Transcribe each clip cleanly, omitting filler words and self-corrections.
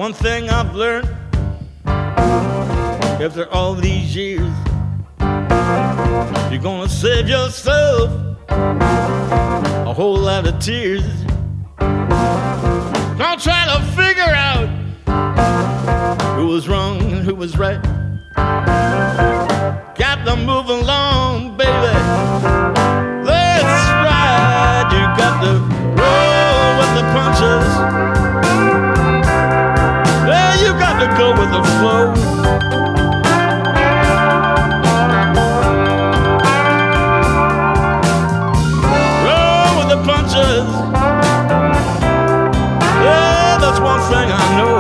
One thing I've learned after all these years, you're gonna save yourself a whole lot of tears. Don't try to figure out who was wrong and who was right. Got to move along, baby. That's right. You got to roll with the punches. Yeah, you got to go with the flow. Roll with the punches. Yeah, that's one thing I know.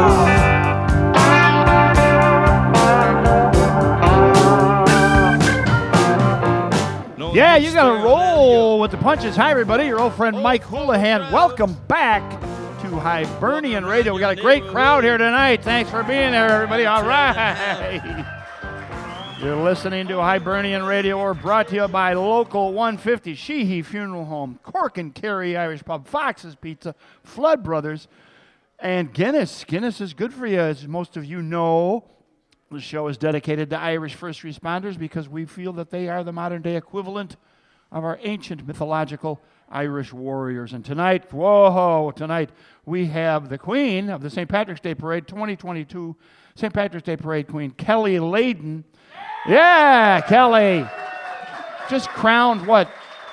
Yeah, you got to roll with the punches. Hi, everybody. Your old friend Mike Houlihan. Welcome back to Hibernian Radio. We got a great crowd here tonight. Thanks for being there, everybody. All right. You're listening to Hibernian Radio. We're brought to you by Local 150, Sheehy Funeral Home, Cork and Kerry Irish Pub, Fox's Pizza, Flood Brothers, and Guinness. Guinness is good for you, as most of you know. The show is dedicated to Irish first responders because we feel that they are the modern-day equivalent of our ancient mythological Irish warriors. And tonight, tonight we have the Queen of the St. Patrick's Day Parade, 2022 St. Patrick's Day Parade Queen, Kelly Layden. Yeah, Kelly. Just crowned, what,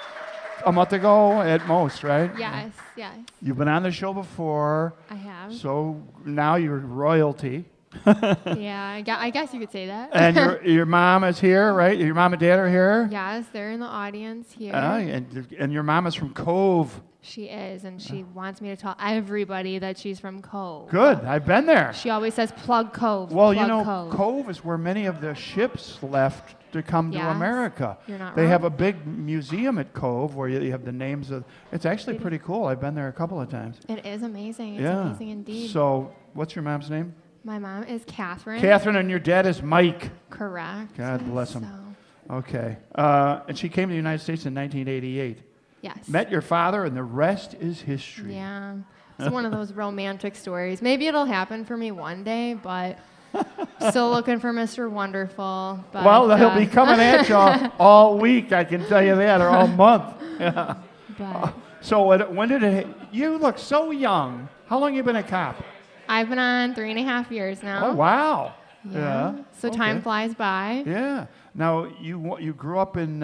a month ago at most, right? Yes. You've been on the show before. I have. So now you're royalty. Yeah, I guess you could say that. And your mom is here, right? Your mom and dad are here? Yes, they're in the audience here. And your mom is from Cove. She is, and she wants me to tell everybody that she's from Cove. Good, I've been there. She always says, plug Cove. Well, plug you know, Cove. Cove is where many of the ships left to come to Yes. America. You're not They wrong. have a big museum at Cove where you have the names of... It's actually pretty cool. I've been there a couple of times. It is amazing. It's Yeah. amazing indeed. So, what's your mom's name? My mom is Catherine. Catherine, and your dad is Mike. Correct. God bless him. So, Okay. And she came to the United States in 1988. yes. Met your father, and the rest is history. Yeah. It's one of those romantic stories. Maybe it'll happen for me one day, but still looking for Mr. Wonderful. But, Well, he'll be coming at you all week, I can tell you that, or all month. Yeah. But So when did it... You look so young. How long you been a cop? I've been on 3.5 years now. Oh, wow. Yeah. So Okay. time flies by. Yeah. Now, you grew up in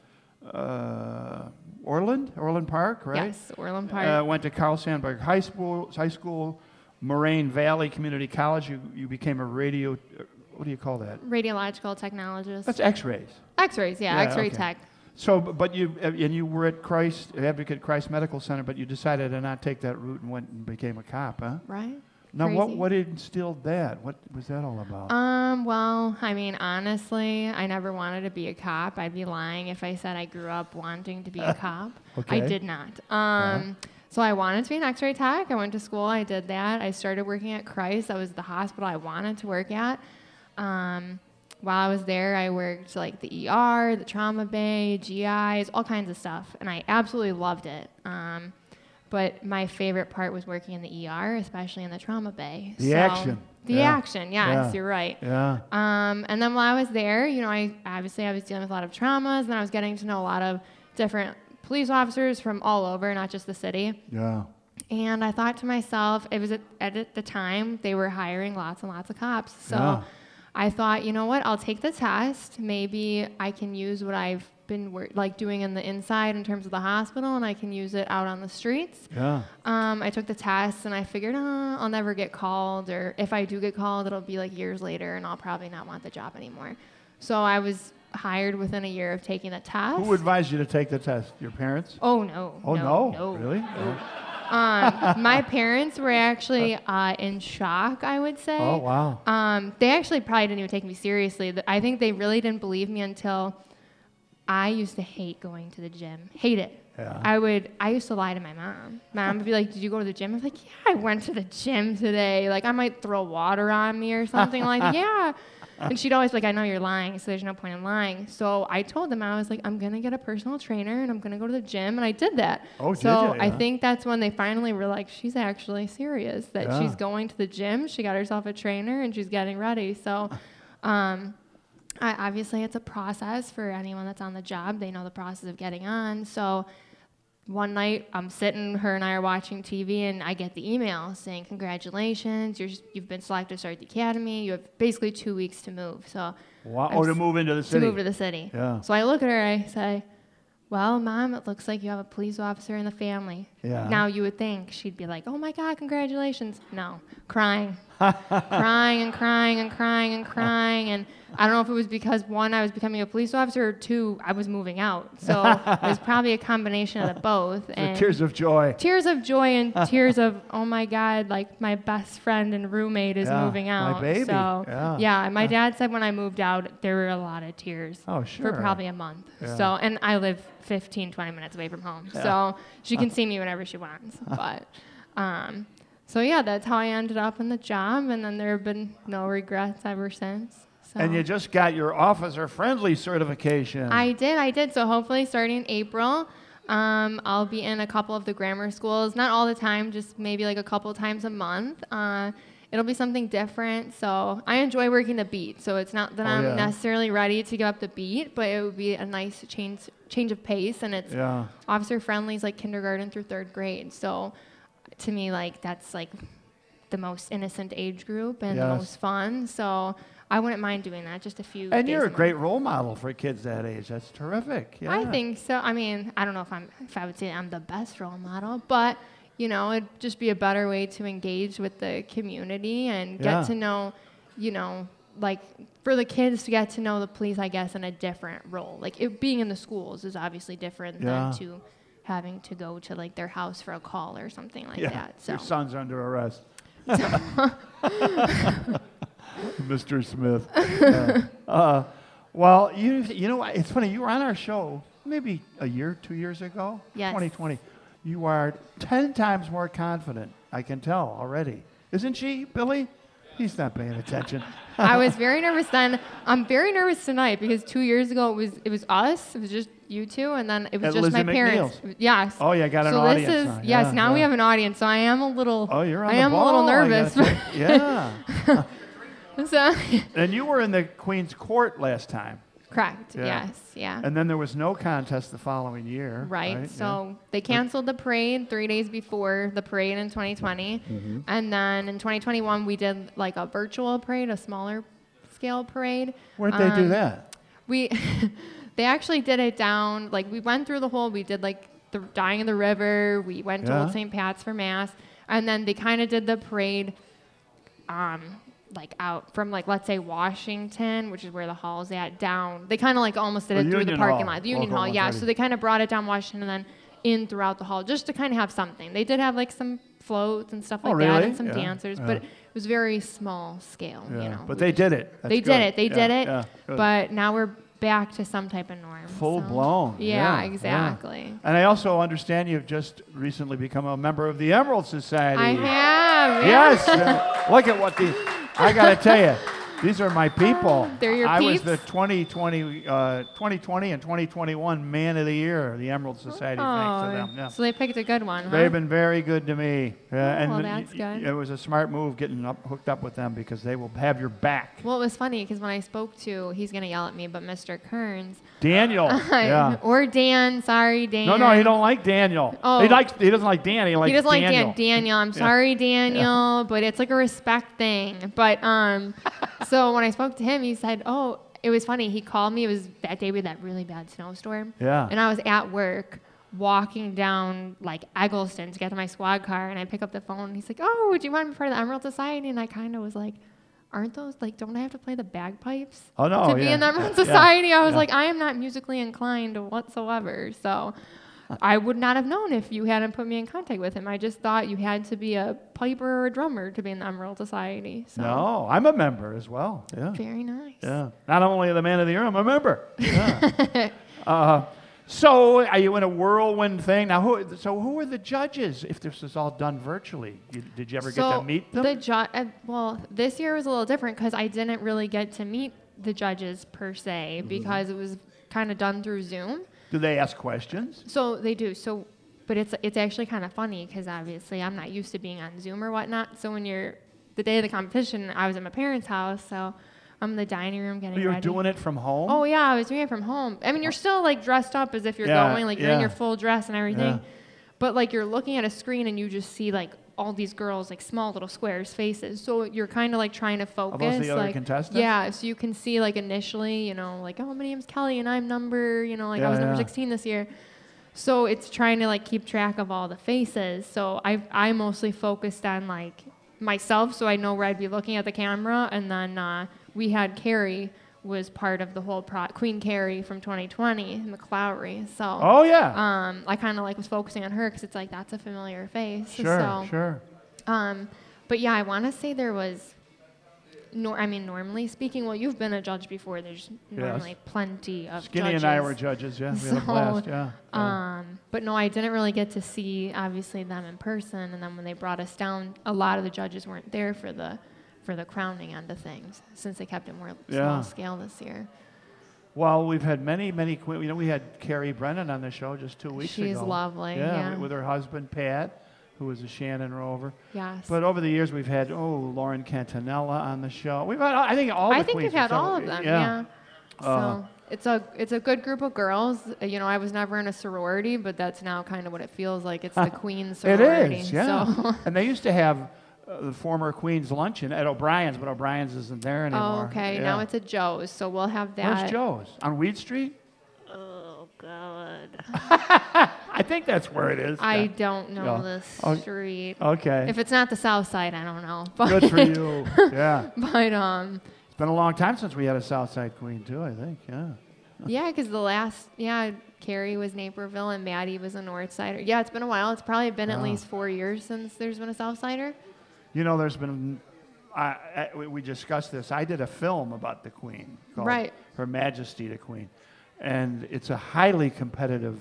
Orland Park, right? Yes, Orland Park. Went to Carl Sandburg High School, Moraine Valley Community College. You became a radio... what do you call that? Radiological technologist. That's X-rays. X-rays, yeah, X-ray okay. tech. So, but you were at Advocate Christ Medical Center, but you decided to not take that route and went and became a cop, huh? Right. Now, Crazy. what instilled that? What was that all about? Well, I mean, honestly, I never wanted to be a cop. I'd be lying if I said I grew up wanting to be a cop. Okay. I did not. So I wanted to be an X-ray tech. I went to school. I did that. I started working at Christ. That was the hospital I wanted to work at. While I was there, I worked like the ER, the trauma bay, GIs, all kinds of stuff, and I absolutely loved it. But my favorite part was working in the ER, especially in the trauma bay. The action. The action, yes, Yeah. you're right. Yeah. And then while I was there, you know, I was dealing with a lot of traumas, and I was getting to know a lot of different police officers from all over, not just the city. Yeah. And I thought to myself, it was at the time they were hiring lots and lots of cops. So Yeah. I thought, you know what, I'll take the test. Maybe I can use what I've been doing in the inside in terms of the hospital, and I can use it out on the streets. Yeah. I took the test, and I figured, I'll never get called, or if I do get called, it'll be like years later, and I'll probably not want the job anymore. So I was hired within a year of taking the test. Who advised you to take the test? Your parents? Oh, no. Oh, no? Really? No. My parents were actually in shock, I would say. Oh, wow. They actually probably didn't even take me seriously. I think they really didn't believe me until I used to hate going to the gym. Hate it. Yeah. I used to lie to my mom. Mom would be like, did you go to the gym? I was like, yeah, I went to the gym today. Like, I might throw water on me or something. Like, yeah. And she'd always be like, I know you're lying, so there's no point in lying. So I told them, I was like, I'm going to get a personal trainer, and I'm going to go to the gym. And I did that. Oh, did so you? I Yeah. think that's when they finally were like, she's actually serious, that Yeah. she's going to the gym. She got herself a trainer, and she's getting ready. So obviously, it's a process for anyone that's on the job. They know the process of getting on. So one night, I'm sitting, her and I are watching TV, and I get the email saying, congratulations, you've been selected to start the academy. You have basically 2 weeks to move. So Wow. Oh, to move into the city. to move to the city. Yeah. So I look at her, I say, well, Mom, it looks like you have a police officer in the family. Yeah. Now you would think she'd be like, oh my God, congratulations. No, crying. Crying and crying and crying and crying. And I don't know if it was because, one, I was becoming a police officer, or two, I was moving out. So it was probably a combination of the both. The tears of joy. Tears of joy and tears of, oh my God, like my best friend and roommate is Yeah, moving my out. baby. So Yeah. and my dad said when I moved out, there were a lot of tears. Oh, sure. For probably a month. Yeah. So, and I live 15, 20 minutes away from home. So she can see me whenever she wants. But, so yeah, that's how I ended up in the job. And then there have been no regrets ever since. So. And you just got your officer-friendly certification. I did. So hopefully starting in April, I'll be in a couple of the grammar schools. Not all the time, just maybe like a couple times a month. It'll be something different. So I enjoy working the beat. So it's not that I'm necessarily ready to give up the beat, but it would be a nice change of pace. And it's officer-friendly is like kindergarten through 3rd grade. So to me, like that's like the most innocent age group and the most fun. So I wouldn't mind doing that just a few And days you're a month. great role model for kids that age. That's terrific. Yeah. I think so. I mean, I don't know if I would say I'm the best role model, but you know, it'd just be a better way to engage with the community and get to know, you know, like for the kids to get to know the police, I guess, in a different role. Like it being in the schools is obviously different than to having to go to like their house for a call or something like that. So Your son's under arrest. Mr. Smith. Well, you know, it's funny. You were on our show maybe a year, 2 years ago. Yes. 2020. You are 10 times more confident. I can tell already. Isn't she, Billy? He's not paying attention. I was very nervous then. I'm very nervous tonight because 2 years ago it was us. It was just you two, and then it was And just Lizzie my parents. McNeil's. Yes. Oh, yeah, got an so audience this is now. yes. Yeah, Now we yeah. have an audience, so I am a little. Oh, you're on I the am ball. a little I nervous. gotta yeah. So, And you were in the Queen's Court last time. correct. Yeah. Yes. Yeah. And then there was no contest the following year. Right. So they canceled the parade 3 days before the parade in 2020. Mm-hmm. And then in 2021, we did like a virtual parade, a smaller scale parade. Where'd they do that? They actually did it down, like we went through the whole, we did like the Dying of the River, we went to Old St. Pat's for Mass, and then they kind of did the parade like out from like, let's say Washington, which is where the hall's at, down. They kind of like almost did it through the Union parking Hall. lot. The Union Local Hall, yeah. 130. So they kind of brought it down Washington and then in throughout the hall just to kind of have something. They did have like some floats and stuff like that really? and some Yeah, dancers, but it was very small scale, Yeah. you know. But they did it. That's They good. did it. They did it. Yeah, good. But now we're back to some type of norm. Full so. blown. Yeah, Yeah, exactly. And I also understand you've just recently become a member of the Emerald Society. I have. Yeah. Yes. Look at what I got to tell you. These are my people. They're your I was peeps? the 2020 and 2021 Man of the Year of the Emerald Society. Thanks to them. Yeah. So they picked a good one, huh? They've been very good to me. And well, that's good. It was a smart move getting hooked up with them because they will have your back. Well, it was funny because when I spoke to, he's going to yell at me, but Mr. Kearns. Daniel. Yeah. Or Dan. Sorry, Dan. No, he don't like Daniel. Oh. He doesn't like Dan. He likes He doesn't like Daniel. Daniel. I'm sorry, Daniel, but it's like a respect thing. But so when I spoke to him, he said, "Oh, it was funny." He called me. It was that day we had that really bad snowstorm. Yeah. And I was at work walking down like Eggleston to get to my squad car, and I pick up the phone. And he's like, "Oh, would you want to be part of the Emerald Society?" And I kind of was like, "Aren't those like? Don't I have to play the bagpipes Oh, no, to be yeah. in the Emerald Yeah. Society?" I was Yeah. like, "I am not musically inclined whatsoever." So. I would not have known if you hadn't put me in contact with him. I just thought you had to be a piper or a drummer to be in the Emerald Society. So. No, I'm a member as well. Yeah. Very nice. Yeah. Not only the Man of the Year, I'm a member. Yeah. So, are you in a whirlwind thing now? Who are the judges? If this is all done virtually, did you ever get to meet them? Well, this year was a little different because I didn't really get to meet the judges per se because it was kind of done through Zoom. Do they ask questions? So they do. But it's actually kind of funny because obviously I'm not used to being on Zoom or whatnot. So when the day of the competition, I was at my parents' house, so I'm in the dining room getting ready. You're doing it from home? Oh, yeah, I was doing it from home. I mean, you're still, like, dressed up as if you're going. Like, you're in your full dress and everything. Yeah. But, like, you're looking at a screen and you just see, like, all these girls, like, small little squares' faces. So you're kind of, like, trying to focus. Are those the other like, contestants? Yeah, so you can see, like, initially, like, oh, my name's Kelly and I'm number, I was number 16 this year. So it's trying to, like, keep track of all the faces. So I mostly focused on, like, myself so I know where I'd be looking at the camera. And then we had Carrie was part of the whole Queen Carrie from 2020, McLowry. So I kind of like was focusing on her because it's like that's a familiar face. Sure. But yeah, I want to say there was. Normally speaking, well, you've been a judge before. There's normally plenty of Skinny judges. and I were judges. Yeah, we had a blast. Yeah. But no, I didn't really get to see obviously them in person. And then when they brought us down, a lot of the judges weren't there for the crowning end of things, since they kept it more small scale this year. Well, we've had many queens. We had Carrie Brennan on the show just 2 weeks ago. She's lovely. Yeah. With her husband Pat, who was a Shannon Rover. Yes. But over the years, we've had Lauren Cantanella on the show. We've had, I think, all the queens. I think we've had all of them. Yeah. So it's a good group of girls. I was never in a sorority, but that's now kind of what it feels like. It's the Queen's sorority. It is. Yeah. So. And they used to have the former Queen's luncheon at O'Brien's, but O'Brien's isn't there anymore. Oh, okay. Yeah. Now it's at Joe's, so we'll have that. Where's Joe's? On Weed Street? Oh, God. I think that's where it is. I don't know the street. Okay. If it's not the South Side, I don't know. But good for you. Yeah. But it's been a long time since we had a South Side Queen too, I think. Yeah. Yeah, because the last Carrie was Naperville and Maddie was a North Sider. Yeah, it's been a while. It's probably been at least 4 years since there's been a South Sider. There's been. We discussed this. I did a film about the Queen called Her Majesty the Queen, and it's a highly competitive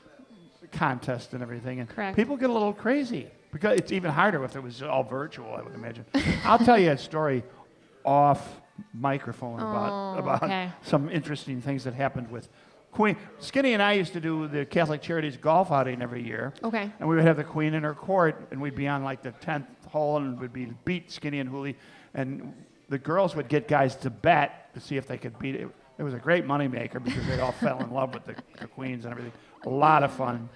contest and everything. And correct. People get a little crazy because it's even harder if it was all virtual, I would imagine. I'll tell you a story off microphone about some interesting things that happened with Queen. Skinny and I used to do the Catholic Charities golf outing every year. Okay. And we would have the Queen in her court, and we'd be on like the 10th hole, and we'd be beat Skinny and Hooley. And the girls would get guys to bet to see if they could beat it. It was a great moneymaker because they all fell in love with the queens and everything. A lot of fun.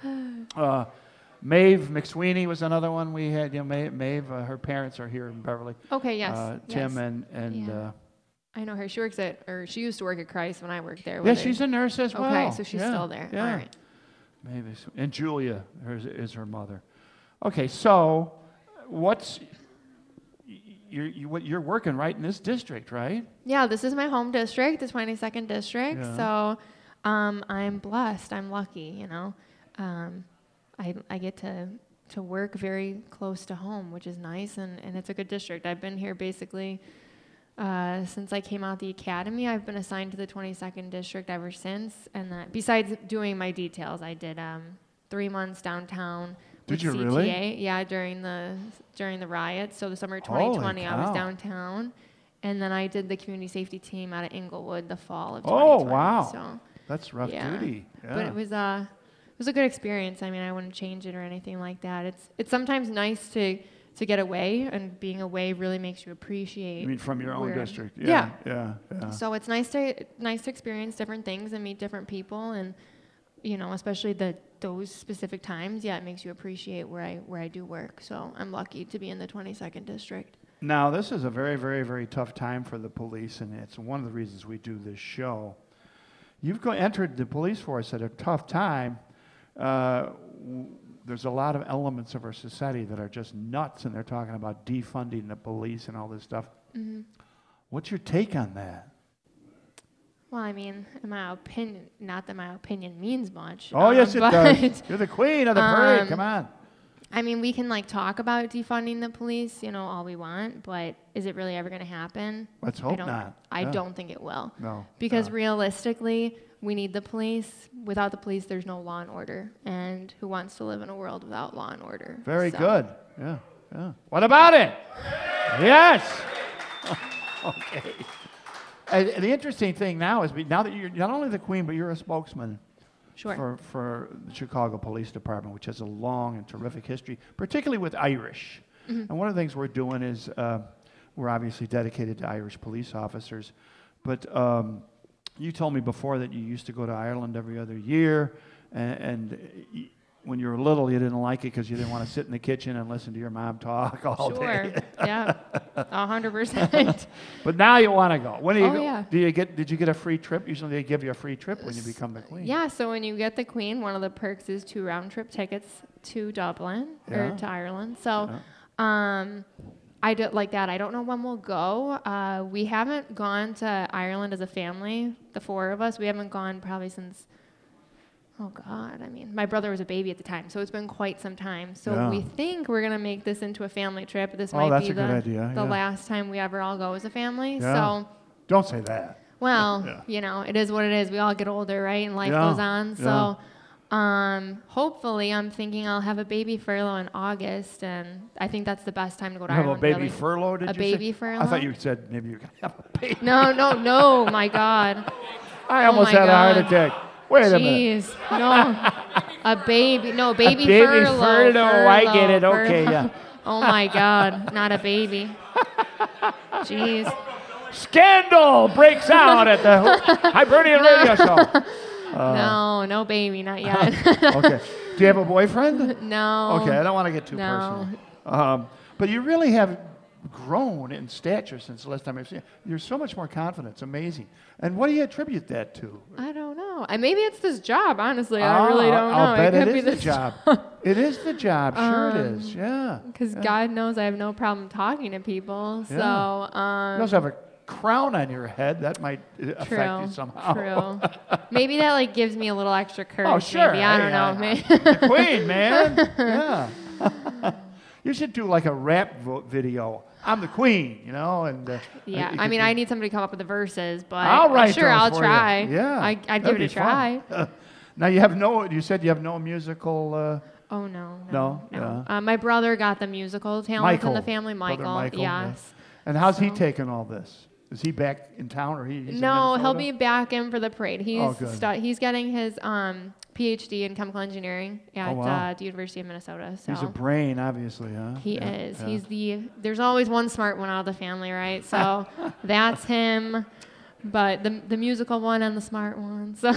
Maeve McSweeney was another one we had. Maeve, her parents are here in Beverly. Okay, yes. Tim and I know her. She used to work at Christ when I worked there. Yeah, she's a nurse as well. Okay, so she's still there. Yeah. All right. Maybe. And Julia is her mother. Okay, so you're working right in this district, right? Yeah, this is my home district, the 22nd district. Yeah. So I'm blessed. I'm lucky, I get to work very close to home, which is nice, and it's a good district. I've been here basically since I came out of the academy. I've been assigned to the 22nd district ever since, and besides doing my details, I did 3 months downtown. Did you CTA. really? Yeah, during the riots. So the summer of 2020, I was downtown, and then I did the community safety team out of Inglewood the fall of 2020. Oh wow, so, that's rough duty. Yeah. But it was a good experience. I mean, I wouldn't change it or anything like that. It's sometimes nice to get away, and being away really makes you appreciate. You mean from your own district? Yeah. Yeah. So it's nice to experience different things and meet different people, and especially those specific times. Yeah, it makes you appreciate where I do work. So I'm lucky to be in the 22nd district. Now, this is a very, very, very tough time for the police, and it's one of the reasons we do this show. You've entered the police force at a tough time. There's a lot of elements of our society that are just nuts, and they're talking about defunding the police and all this stuff. Mm-hmm. What's your take on that? Well, I mean, in my opinion, not that my opinion means much. Oh, yes, it does. You're the queen of the parade. Come on. I mean, we can like talk about defunding the police, all we want, but is it really ever going to happen? Let's hope not. I don't think it will. No. Because realistically, we need the police. Without the police, there's no law and order. And who wants to live in a world without law and order? Very good. Yeah. What about it? Yes. Okay. And the interesting thing now is now that you're not only the queen, but you're a spokesman. Sure. For the Chicago Police Department, which has a long and terrific history, particularly with Irish. And one of the things we're doing is we're obviously dedicated to Irish police officers. But you told me before that you used to go to Ireland every other year, and when you were little, you didn't like it because you didn't want to sit in the kitchen and listen to your mom talk all day. Sure. Yeah. 100%. But now you want to go. When do you go? Yeah. Did you get a free trip? Usually they give you a free trip when you become the queen. Yeah, so when you get the queen, one of the perks is 2 round-trip tickets to Dublin or to Ireland. So I do like that. I don't know when we'll go. We haven't gone to Ireland as a family, the 4 of us. We haven't gone probably since, my brother was a baby at the time, so it's been quite some time. So we think we're going to make this into a family trip. This might be the last time we ever all go as a family. Yeah. So don't say that. Well, it is what it is. We all get older, right? And life goes on. So hopefully I'm thinking I'll have a baby furlough in August, and I think that's the best time to go to Ireland. Have a baby furlough, did you say? A baby furlough? I thought you said maybe you're going to have a baby. No, my God. I almost had a heart attack. Wait a minute. Jeez, no. A baby. No, baby furlough. furlough. I get it. Okay, yeah. Oh, my God. Not a baby. Jeez. Scandal breaks out at the Hibernian Radio Show. No baby, not yet. Okay. Do you have a boyfriend? No. Okay, I don't want to get too personal. But you really have grown in stature since the last time I've seen you. You're so much more confident. It's amazing. And what do you attribute that to? I don't know. Maybe it's this job, honestly. I really don't know. I'll bet it is the job. It is the job. Sure it is. Yeah. Because God knows I have no problem talking to people. So. You also have a crown on your head. That might affect you somehow. True. Maybe that gives me a little extra courage. Oh, sure. Maybe. I don't know. The queen, man. Yeah. You should do like a rap video. I'm the queen, and I need somebody to come up with the verses, but I'll try. Yeah, I'd give it a try. Now you said you have no musical. Oh no. Yeah. My brother got the musical talent in the family. Michael. Yes. Yeah. And how's he taking all this? Is he back in town or he's No, he'll be back in for the parade. He's good. He's getting his PhD in chemical engineering at the University of Minnesota. So he's a brain, obviously, huh? He is. Yeah. There's always one smart one out of the family, right? So that's him. But the musical one and the smart one. So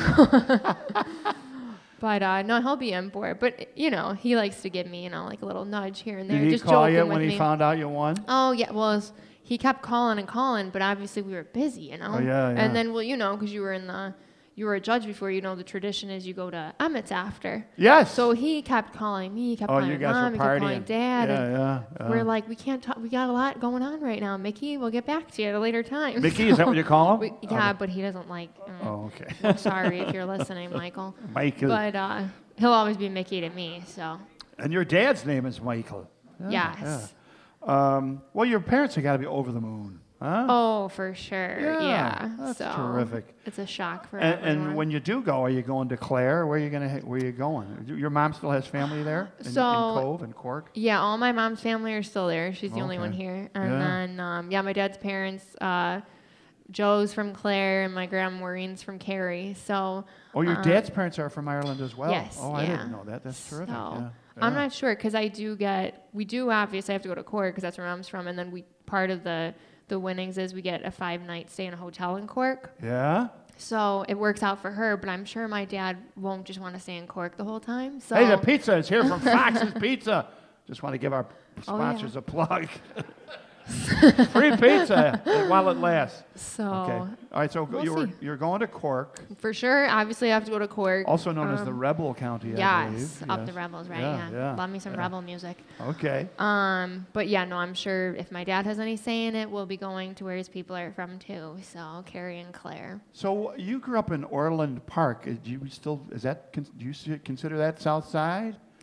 But no, he'll be in for it. But he likes to give me, like a little nudge here and there. Did he just call you joking when with he found out you won? Oh yeah, well. He kept calling and calling, but obviously we were busy, Oh, yeah. And then, because you were a judge before, the tradition is you go to Emmett's after. Yes. So he kept calling me, he kept calling you guys Mom, were he kept partying. calling Dad. Yeah. We're like, we can't talk, we got a lot going on right now. Mickey, we'll get back to you at a later time. Mickey, is that what you call him? But he doesn't like. Oh, okay. I'm sorry if you're listening, Michael. Michael. But he'll always be Mickey to me, so. And your dad's name is Michael. Yes. Well, your parents have got to be over the moon. Huh? Oh, for sure. Yeah. That's terrific. It's a shock for everyone. And when you do go, are you going to Clare? Where are you going? Your mom still has family there in Cove and Cork? Yeah, all my mom's family are still there. She's the only one here. And then my dad's parents, Joe's from Clare, and my grandma Maureen's from Kerry. So. Oh, your dad's parents are from Ireland as well. Yes. Oh, I didn't know that. That's terrific. So, I'm not sure because we do obviously have to go to Cork because that's where mom's from, and then part of the winnings is we get a 5-night stay in a hotel in Cork. Yeah. So it works out for her, but I'm sure my dad won't just want to stay in Cork the whole time. So. Hey, the pizza is here from Fox's Pizza. Just want to give our sponsors a plug. Free pizza while it lasts. So. Okay. All right. So you're going to Cork. For sure. Obviously, I have to go to Cork. Also known as the Rebel County, I believe. Yes, up the Rebels, right? Yeah. Love me some Rebel music. Okay. But I'm sure if my dad has any say in it, we'll be going to where his people are from too. So Kerry and Clare. So you grew up in Orland Park. Do you consider that South Side?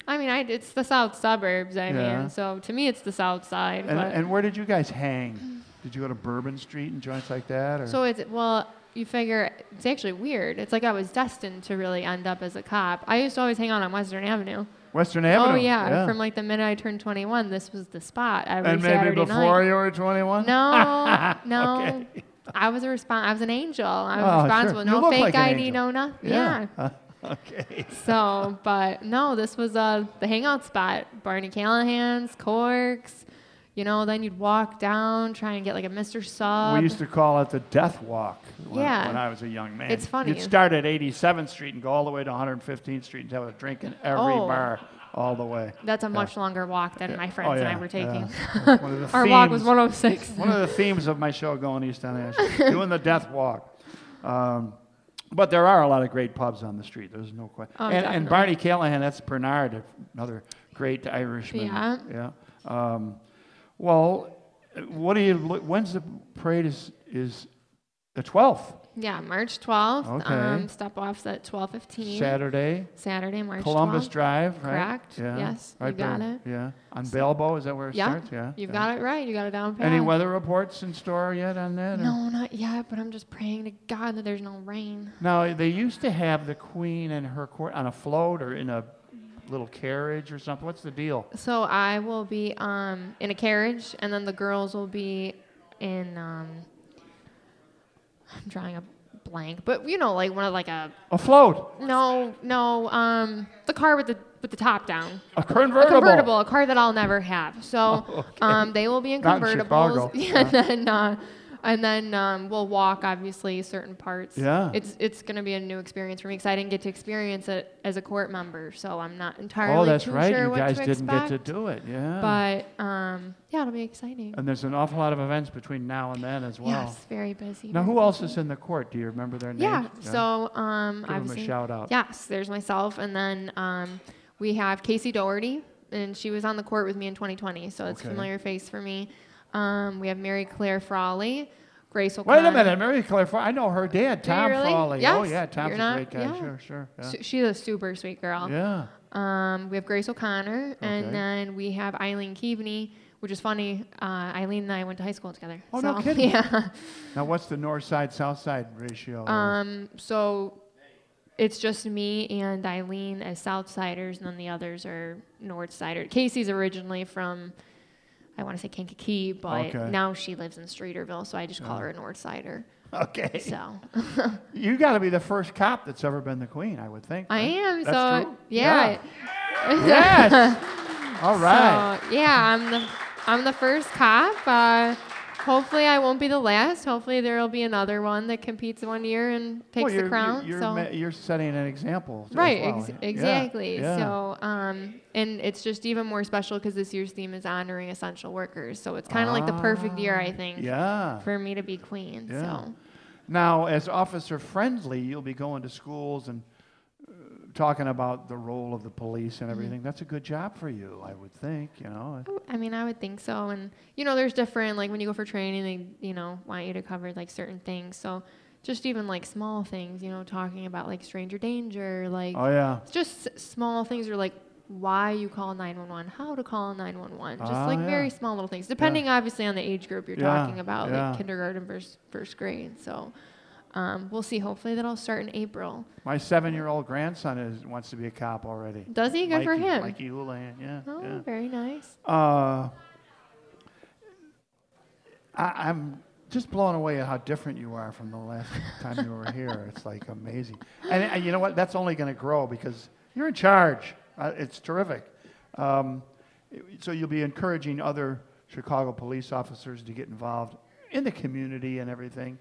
I mean, it's the south suburbs. I Yeah. mean, so to me, it's the south side. And where did you guys hang? Did you go to Bourbon Street and joints like that? Or? So you figure it's actually weird. It's like I was destined to really end up as a cop. I used to always hang out on Western Avenue. Western Avenue? Oh, yeah. From like the minute I turned 21, this was the spot every and maybe Saturday before night. you were 21? No, no. Okay. I was an angel. I was responsible. Sure. You No look fake like an ID, angel. no nothing. Yeah. Yeah. Okay. So, but no, this was the hangout spot. Barney Callahan's, Corks. You know, then you'd walk down, try and get like a Mr. Sub. We used to call it the Death Walk when I was a young man. It's funny. You'd start at 87th Street and go all the way to 115th Street and have a drink in every bar all the way. That's a much longer walk than my friends and I were taking. One of the Our walk was 106. One of the themes of my show, Going East on Ash, doing the Death Walk. But there are a lot of great pubs on the street. There's no question. Oh, and definitely. Barney Callahan, that's Bernard, another great Irishman. Yeah. Yeah. Well, when's the parade is the 12th? Yeah, March 12th. Okay. Step offs at 12:15. Saturday, March Columbus 12th. Drive, right? Correct. Yeah. Yes, Right you got there. it. Yeah. On Balbo, is that where it starts? Yeah. You've got it right. You got it down pat. Any weather reports in store yet on that? or- No, not yet, but I'm just praying to God that there's no rain. Now, they used to have the Queen and her court on a float or in a little carriage or something. What's the deal? So I will be in a carriage, and then the girls will be in I'm drawing a blank, but you know, like one of like a float. no, the car with the top down. A convertible. A car that I'll never have. So they will be in Not in convertibles. Chicago. And then we'll walk, obviously, certain parts. Yeah. It's going to be a new experience for me because I didn't get to experience it as a court member, so I'm not entirely that's too right. sure You what guys to didn't expect. get to do it. Yeah. But yeah, it'll be exciting. And there's an awful lot of events between now and then as well. Yes, very busy. Now, very who else busy. is in the court? Do you remember their names? Yeah. So Give them obviously, a shout out. yes, there's myself, and then we have Casey Doherty, and she was on the court with me in 2020, so it's a familiar face for me. We have Mary Claire Frawley, Grace O'Connor. Wait a minute, Mary Claire. I know her dad, Tom really? Frawley. Yes. Oh yeah, Tom's You're a not- great guy. yeah. Sure. Yeah. She's a super sweet girl. Yeah. We have Grace O'Connor, Okay. and then we have Eileen Keaveney, which is funny. Eileen and I went to high school together. Oh, so, no kidding. Yeah. Now, what's the north side, south side ratio? So it's just me and Eileen as Southsiders, and then the others are Northsiders. Casey's originally from, I want to say Kankakee, but now she lives in Streeterville, so I just call her a Northsider. Okay. So You got to be the first cop that's ever been the queen, I would think. I right? am. That's so true? yeah. Yes. All right. So yeah, I'm the first cop. Hopefully I won't be the last. Hopefully there will be another one that competes one year and takes the crown. You're setting an example. as Right, well. exactly. Yeah. So, and it's just even more special because this year's theme is honoring essential workers. So it's kind of like the perfect year, I think, for me to be queen. Yeah. So Now, as officer friendly, you'll be going to schools and talking about the role of the police and everything. That's a good job for you, I would think. You know. I mean, I would think so. And there's different, like when you go for training, they want you to cover like certain things. So just even like small things, talking about like stranger danger, like just small things, or like why you call 911, how to call 911, just very small little things, depending obviously on the age group you're talking about, like kindergarten versus first grade. So we'll see. Hopefully that'll start in April. My 7-year-old grandson wants to be a cop already. Does he? Good for him. Mikey Houlihan, yeah. Oh, very nice. I'm just blown away at how different you are from the last time you were here. It's like amazing. And you know what? That's only going to grow because you're in charge. It's terrific. So you'll be encouraging other Chicago police officers to get involved in the community and everything.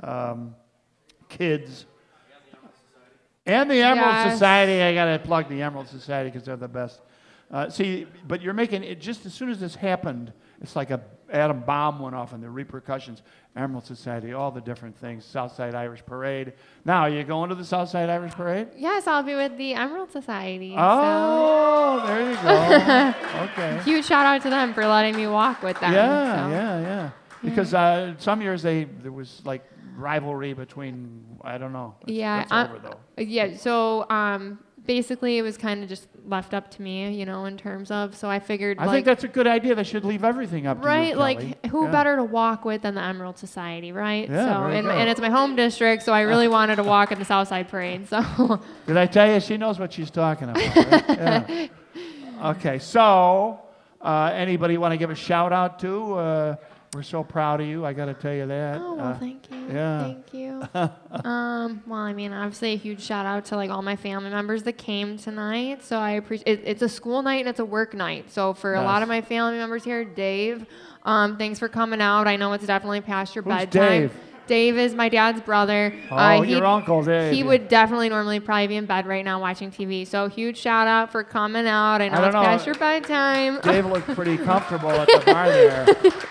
Kids. And the Emerald Society. I got to plug the Emerald Society because they're the best. But you're making it just as soon as this happened, it's like a atom bomb went off and the repercussions. Emerald Society, all the different things. Southside Irish Parade. Now, are you going to the Southside Irish Parade? Yes, I'll be with the Emerald Society. Oh, there you go. Okay. Huge shout out to them for letting me walk with them. Yeah. Because some years there was like rivalry between, I don't know. It's over though. Yeah. So basically, it was kind of just left up to me, you know, in terms of. So I figured, I think that's a good idea. They should leave everything up to you, right, Kelly. like who better to walk with than the Emerald Society, right? Yeah, so very good. and it's my home district, so I really wanted to walk in the Southside Parade. So Did I tell you she knows what she's talking about? Right? Yeah. Okay, so anybody want to give a shout out to? We're so proud of you. I got to tell you that. oh, well, thank you, yeah. thank you. Well, I mean, obviously a huge shout out to like all my family members that came tonight. So I appreciate it's a school night and it's a work night. So for a lot of my family members here, Dave, thanks for coming out. I know it's definitely past your Who's bedtime. Dave? Dave is my dad's brother. Oh, your uncle Dave. He would definitely normally probably be in bed right now watching TV. So huge shout out for coming out. I know it's past your bedtime. Dave looked pretty comfortable at the bar there.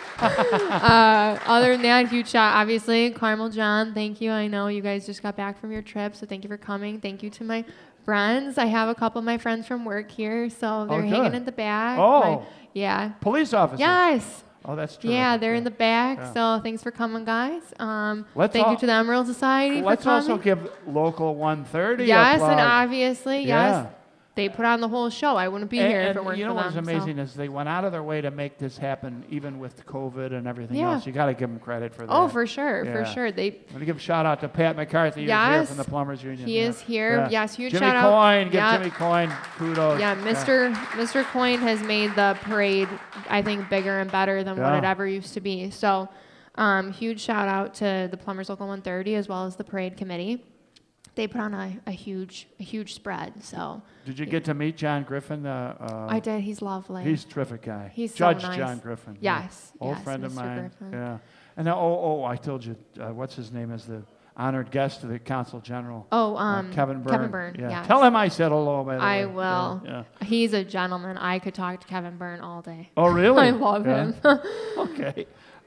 Other than that, huge shout. Obviously, Carmel John, thank you. I know you guys just got back from your trip, so thank you for coming. Thank you to my friends. I have a couple of my friends from work here, so they're hanging in the back. Oh. Yeah. Police officer. Yes. Oh, that's true. Yeah, they're in the back. Yeah. So thanks for coming, guys. Let's thank all- you to the Emerald Society for Let's coming. also give Local 130 Yes, a plug. and obviously, Yeah. yes, they put on the whole show. I wouldn't be here if it And weren't you know for what's them. amazing is they went out of their way to make this happen, even with COVID and everything Yeah. else. You got to give them credit for that. Oh, for sure, Yeah. for sure. They I'm going to give a shout out to Pat McCarthy, who's here Yes, from the Plumbers Union. he is here. Yeah. Yes, huge Jimmy shout out. Coyne, give Yeah. Jimmy Coyne kudos. Yeah, Mr. Coyne has made the parade, I think, bigger and better than what Yeah. it ever used to be. So, huge shout out to the Plumbers Local 130 as well as the parade committee. They put on a huge spread. So Did you get to meet John Griffin? I did. He's lovely. He's a terrific guy. He's so Judge nice. John Griffin. Yes, Old yes, friend of Mr. mine. Griffin. Yeah. And now, I told you, what's his name is the honored guest of the Consul General. Oh, Kevin Byrne. Kevin Byrne. Yeah. Yes. Tell him I said hello, by the way. I will. Yeah. He's a gentleman. I could talk to Kevin Byrne all day. Oh, really? I love him. Okay.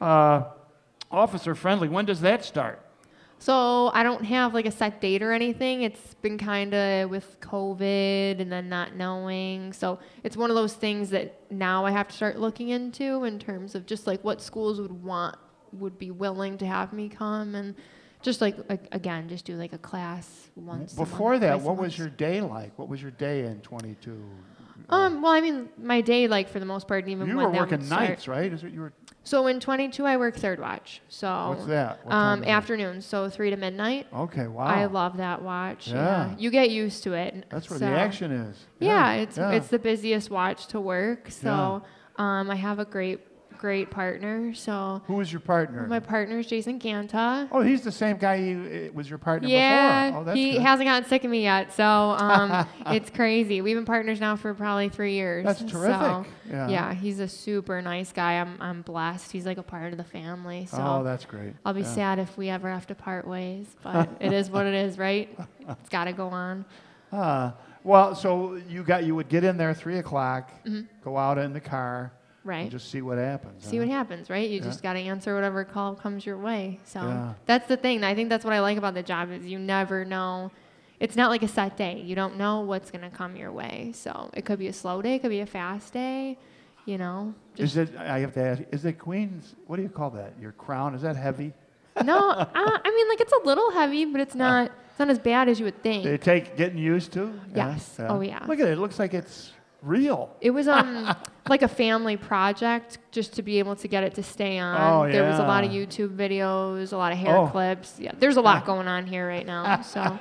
Officer Friendly, when does that start? So I don't have like a set date or anything. It's been kind of with COVID and then not knowing. So it's one of those things that now I have to start looking into in terms of just like what schools would be willing to have me come and just like again, just do like a class once a month, Before that, twice a what month. was your day like? What was your day in 22? Well, I mean, my day, like for the most part, even You when were that working would start- nights, right? Is it you were? So in 22, I work third watch. So What's that? What time is it? afternoons, so 3 to midnight. Okay, wow. I love that watch. Yeah. You get used to it. That's where So- the action is. Yeah, it's the busiest watch to work. So Yeah. I have a great partner. So Who was your partner? my partner is Jason Ganta. Oh, he's the same guy you was your partner Yeah, before. Oh, that's he good. hasn't gotten sick of me yet, so it's crazy. We've been partners now for probably 3 years. That's terrific. So, Yeah. he's a super nice guy. I'm blessed. He's like a part of the family. So Oh, that's great. I'll be Yeah. sad if we ever have to part ways, but it is what it is, right? It's got to go on. Well, so you would get in there 3 o'clock, go out in the car, Right. and just see what happens. See what happens, right? You Yeah. just got to answer whatever call comes your way. So Yeah. that's the thing. I think that's what I like about the job is you never know. It's not like a set day. You don't know what's going to come your way. So it could be a slow day. It could be a fast day. You know. Is it? I have to ask. Is it Queen's? What do you call that? Your crown? Is that heavy? No, I mean, like it's a little heavy, but it's not. It's not as bad as you would think. They take getting used to? Yes. Oh, yeah. Look at it. It looks like it's real. It was like a family project just to be able to get it to stay on. Oh, There was a lot of yeah. YouTube videos, a lot of hair Oh. clips. Yeah, there's a lot going on here right now. So,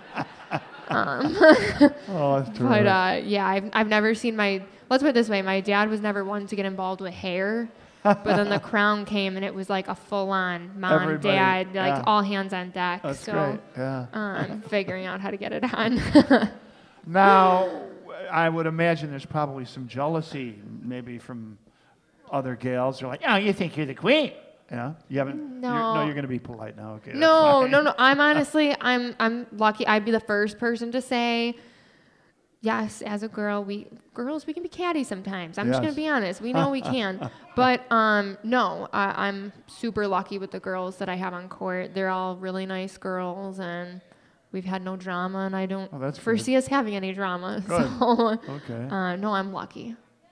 Oh, that's terrific. but yeah, I've never seen my. Let's put it this way: my dad was never one to get involved with hair. But then the crown came and it was like a full-on mom, Everybody, dad, like yeah. all hands on deck. That's so, great. Yeah. figuring out how to get it on. Now, I would imagine there's probably some jealousy, maybe from other gals. They're like, "Oh, you think you're the queen?" Yeah. You haven't. No. You're going to be polite now. Okay. that's No, fine. no. I'm honestly, I'm lucky. I'd be the first person to say, yes, as a girl, we can be catty sometimes. I'm just Yes. gonna be honest. We know we can, but no, I'm super lucky with the girls that I have on court. They're all really nice girls, and we've had no drama, and I don't Oh, that's foresee us having any drama. Good. So, Okay. no, I'm lucky.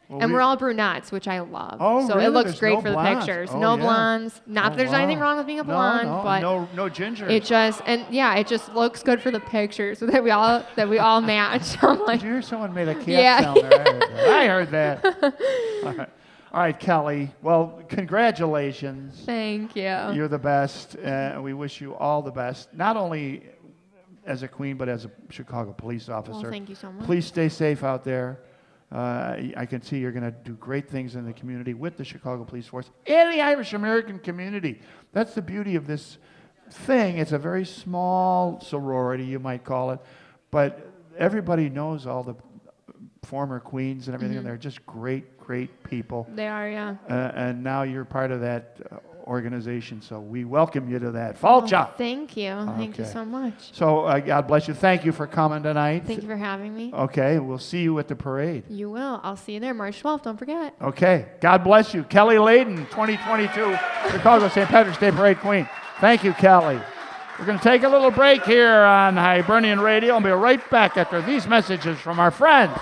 And we're all brunettes, which I love. Oh, so really? it looks There's great no for the blondes. pictures. Oh, no yeah. blondes. Not that there's anything wrong with being a blonde, but no ginger. it just it just looks good for the pictures so that we all match. I'm Did like, you hear someone made a cat Yeah. sound there? I heard that. All right, Kelly. Well, congratulations. thank you. You're the best. We wish you all the best, not only as a queen, but as a Chicago police officer. Well, thank you so much. Please stay safe out there. I can see you're going to do great things in the community with the Chicago Police Force and the Irish American community. That's the beauty of this thing. It's a very small sorority, you might call it, but everybody knows all the former queens and everything, and they're just great, great people. They are, yeah. And now you're part of that organization, so we welcome you to that. Falcha! Thank you. Thank you Okay. so much. So God bless you. Thank you for coming tonight. Thank you for having me. Okay, we'll see you at the parade. You will. I'll see you there March 12th. Don't forget. Okay, God bless you. Kelly Layden, 2022 Chicago St. Patrick's Day Parade Queen. Thank you, Kelly. We're going to take a little break here on Hibernian Radio and be right back after these messages from our friends.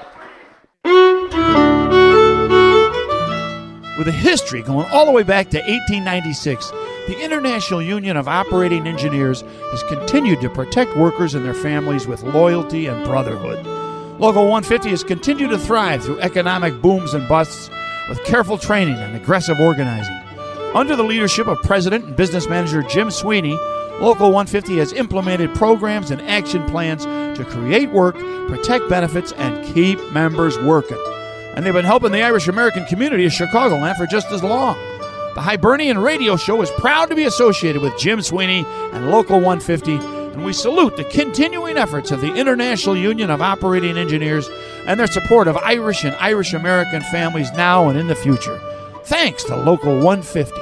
With a history going all the way back to 1896, the International Union of Operating Engineers has continued to protect workers and their families with loyalty and brotherhood. Local 150 has continued to thrive through economic booms and busts with careful training and aggressive organizing. Under the leadership of President and Business Manager Jim Sweeney, Local 150 has implemented programs and action plans to create work, protect benefits, and keep members working. And they've been helping the Irish American community of Chicagoland for just as long. The Hibernian Radio Show is proud to be associated with Jim Sweeney and Local 150, and we salute the continuing efforts of the International Union of Operating Engineers and their support of Irish and Irish American families now and in the future. Thanks to Local 150.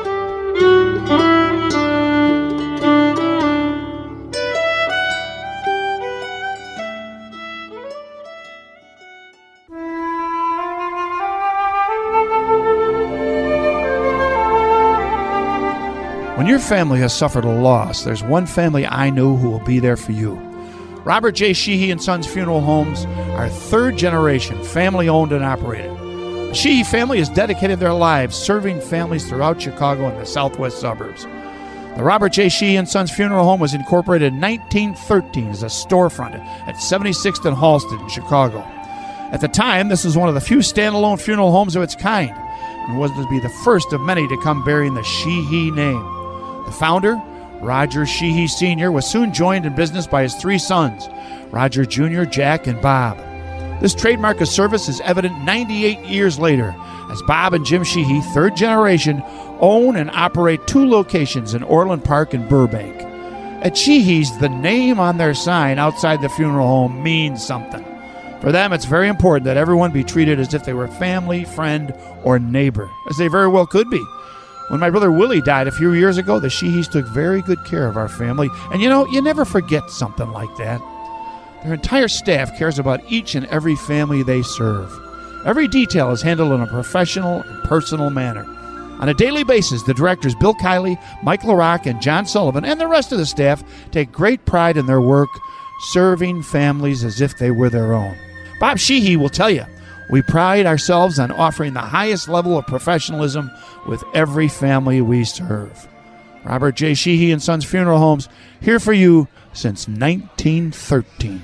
When your family has suffered a loss, there's one family I know who will be there for you. Robert J. Sheehy and Sons Funeral Homes are third generation, family owned and operated. The Sheehy family has dedicated their lives serving families throughout Chicago and the southwest suburbs. The Robert J. Sheehy and Sons Funeral Home was incorporated in 1913 as a storefront at 76th and Halsted in Chicago. At the time, this was one of the few standalone funeral homes of its kind and was to be the first of many to come bearing the Sheehy name. The founder, Roger Sheehy Sr., was soon joined in business by his three sons, Roger Jr., Jack, and Bob. This trademark of service is evident 98 years later, as Bob and Jim Sheehy, third generation, own and operate two locations in Orland Park and Burbank. At Sheehy's, the name on their sign outside the funeral home means something. For them, it's very important that everyone be treated as if they were family, friend, or neighbor, as they very well could be. When my brother Willie died a few years ago, the Sheehys took very good care of our family. And you never forget something like that. Their entire staff cares about each and every family they serve. Every detail is handled in a professional and personal manner. On a daily basis, the directors Bill Kiley, Mike LaRock, and John Sullivan, and the rest of the staff take great pride in their work, serving families as if they were their own. Bob Sheehy will tell you, we pride ourselves on offering the highest level of professionalism with every family we serve. Robert J. Sheehy and Sons Funeral Homes, here for you since 1913.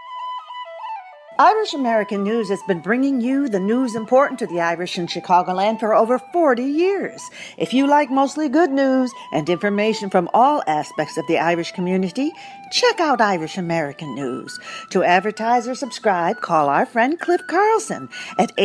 Irish American News has been bringing you the news important to the Irish in Chicagoland for over 40 years. If you like mostly good news and information from all aspects of the Irish community, check out Irish American News. To advertise or subscribe, call our friend Cliff Carlson at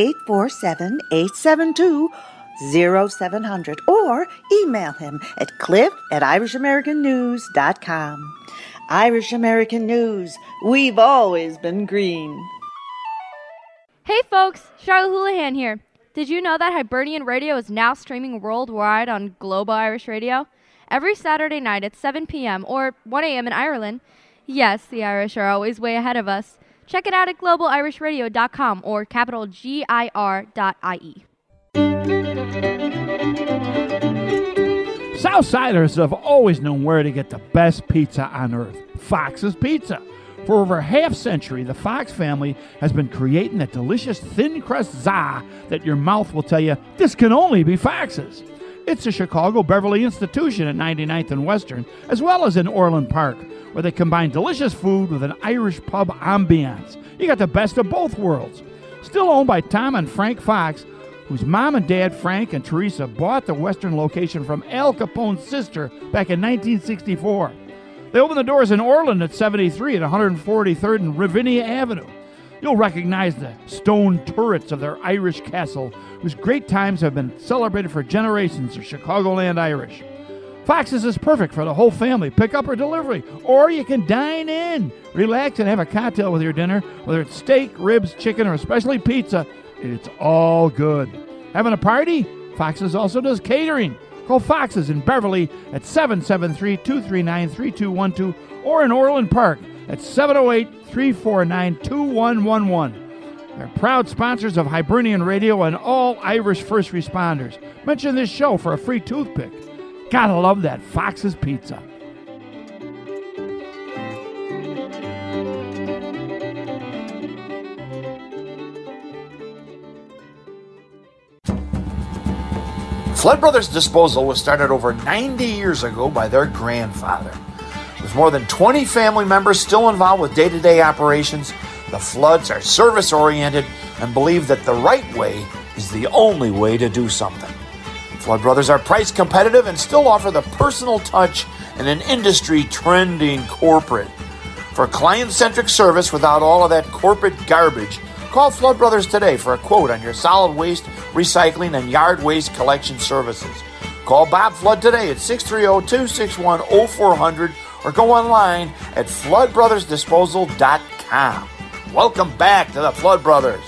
847-872-0700 or email him at cliff@irishamericannews.com. Irish American News, we've always been green. Hey folks, Charlotte Houlihan here. Did you know that Hibernian Radio is now streaming worldwide on Global Irish Radio? Every Saturday night at 7 p.m. or 1 a.m. in Ireland. Yes, the Irish are always way ahead of us. Check it out at globalirishradio.com or capital GIR.IE. Southsiders have always known where to get the best pizza on earth. Fox's Pizza. For over half century, the Fox family has been creating that delicious thin crust za that your mouth will tell you, this can only be Fox's. It's a Chicago Beverly institution at 99th and Western, as well as in Orland Park, where they combine delicious food with an Irish pub ambiance. You got the best of both worlds. Still owned by Tom and Frank Fox, whose mom and dad, Frank and Teresa, bought the Western location from Al Capone's sister back in 1964. They opened the doors in Orland at 73 at 143rd and Ravinia Avenue. You'll recognize the stone turrets of their Irish castle, whose great times have been celebrated for generations of Chicagoland Irish. Fox's is perfect for the whole family, pick-up or delivery, or you can dine in. Relax and have a cocktail with your dinner, whether it's steak, ribs, chicken, or especially pizza. It's all good. Having a party? Fox's also does catering. Call Fox's in Beverly at 773-239-3212 or in Orland Park at 708-349-2111. They're proud sponsors of Hibernian Radio and all Irish first responders. Mention this show for a free toothpick. Gotta love that Fox's Pizza. Flood Brothers Disposal was started over 90 years ago by their grandfather. With more than 20 family members still involved with day-to-day operations, the Floods are service-oriented and believe that the right way is the only way to do something. Flood Brothers are price competitive and still offer the personal touch and an industry-trending corporate. For client-centric service without all of that corporate garbage, call Flood Brothers today for a quote on your solid waste, recycling, and yard waste collection services. Call Bob Flood today at 630-261-0400 or go online at floodbrothersdisposal.com. Welcome back to the Flood Brothers.